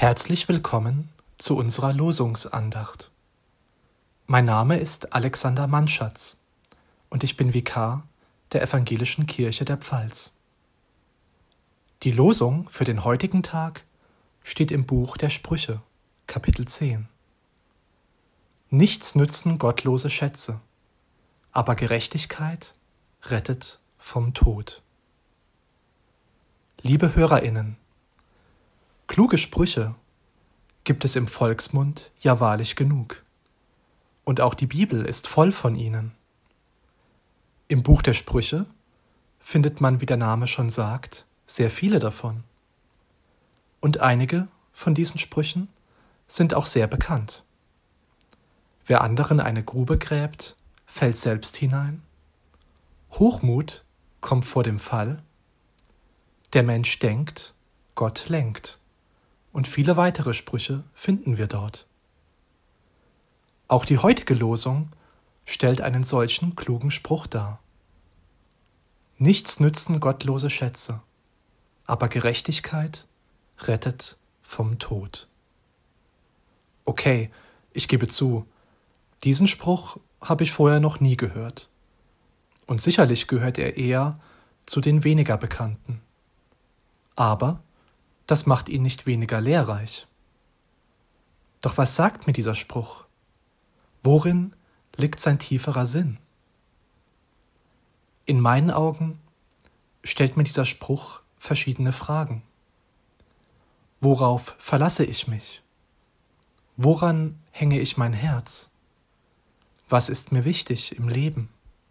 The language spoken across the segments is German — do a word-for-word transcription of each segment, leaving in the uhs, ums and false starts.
Herzlich willkommen zu unserer Losungsandacht. Mein Name ist Alexander Mannschatz und ich bin Vikar der Evangelischen Kirche der Pfalz. Die Losung für den heutigen Tag steht im Buch der Sprüche, Kapitel zehn. Nichts nützen gottlose Schätze, aber Gerechtigkeit rettet vom Tod. Liebe HörerInnen, kluge Sprüche gibt es im Volksmund ja wahrlich genug. Und auch die Bibel ist voll von ihnen. Im Buch der Sprüche findet man, wie der Name schon sagt, sehr viele davon. Und einige von diesen Sprüchen sind auch sehr bekannt. Wer anderen eine Grube gräbt, fällt selbst hinein. Hochmut kommt vor dem Fall. Der Mensch denkt, Gott lenkt. Und viele weitere Sprüche finden wir dort. Auch die heutige Losung stellt einen solchen klugen Spruch dar. Nichts nützen gottlose Schätze, aber Gerechtigkeit rettet vom Tod. Okay, ich gebe zu, diesen Spruch habe ich vorher noch nie gehört. Und sicherlich gehört er eher zu den weniger bekannten. Aber das macht ihn nicht weniger lehrreich. Doch was sagt mir dieser Spruch? Worin liegt sein tieferer Sinn? In meinen Augen stellt mir dieser Spruch verschiedene Fragen. Worauf verlasse ich mich? Woran hänge ich mein Herz? Was ist mir wichtig im Leben?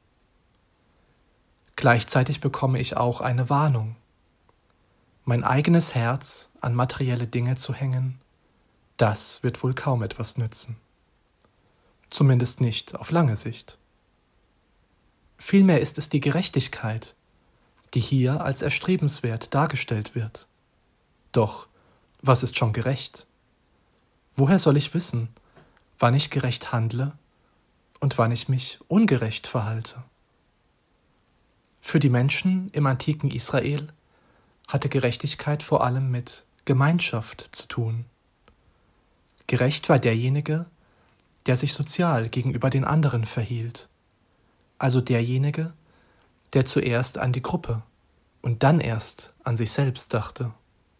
Gleichzeitig bekomme ich auch eine Warnung. Mein eigenes Herz an materielle Dinge zu hängen, das wird wohl kaum etwas nützen. Zumindest nicht auf lange Sicht. Vielmehr ist es die Gerechtigkeit, die hier als erstrebenswert dargestellt wird. Doch, was ist schon gerecht? Woher soll ich wissen, wann ich gerecht handle und wann ich mich ungerecht verhalte? Für die Menschen im antiken Israel hatte Gerechtigkeit vor allem mit Gemeinschaft zu tun. Gerecht war derjenige, der sich sozial gegenüber den anderen verhielt, also derjenige, der zuerst an die Gruppe und dann erst an sich selbst dachte.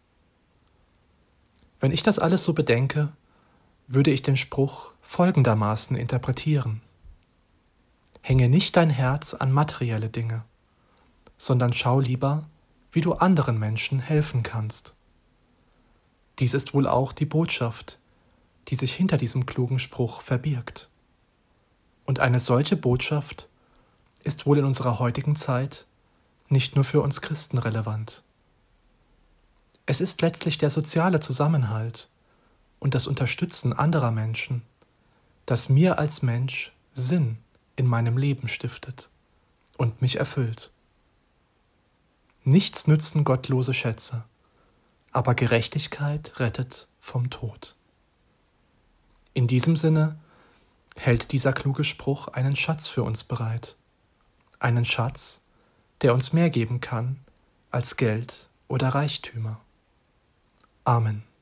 Wenn ich das alles so bedenke, würde ich den Spruch folgendermaßen interpretieren: Hänge nicht dein Herz an materielle Dinge, sondern schau lieber, wie du anderen Menschen helfen kannst. Dies ist wohl auch die Botschaft, die sich hinter diesem klugen Spruch verbirgt. Und eine solche Botschaft ist wohl in unserer heutigen Zeit nicht nur für uns Christen relevant. Es ist letztlich der soziale Zusammenhalt und das Unterstützen anderer Menschen, das mir als Mensch Sinn in meinem Leben stiftet und mich erfüllt. Nichts nützen gottlose Schätze, aber Gerechtigkeit rettet vom Tod. In diesem Sinne hält dieser kluge Spruch einen Schatz für uns bereit. Einen Schatz, der uns mehr geben kann als Geld oder Reichtümer. Amen.